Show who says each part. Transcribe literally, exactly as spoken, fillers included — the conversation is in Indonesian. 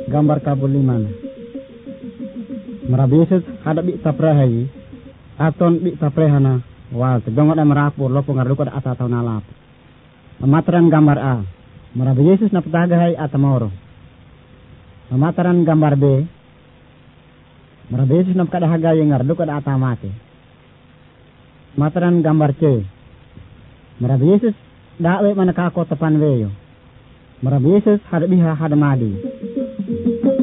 Speaker 1: gambar kabuliman. Marabi Yesus hadap bi taprahi aton bi taprehana wal tejongot amrapu lopo ngarluko da ata tauna lap. Mamateran gambar A. Marabi Yesus na patagay atamoro. Mamateran gambar B. Marabi Yesus na kadahagay ngarluko da ata mati. Mataran gambar C. Marabi Yesus dawe manakako tapan weyo. Marabi Yesus hadap biha hadamadi.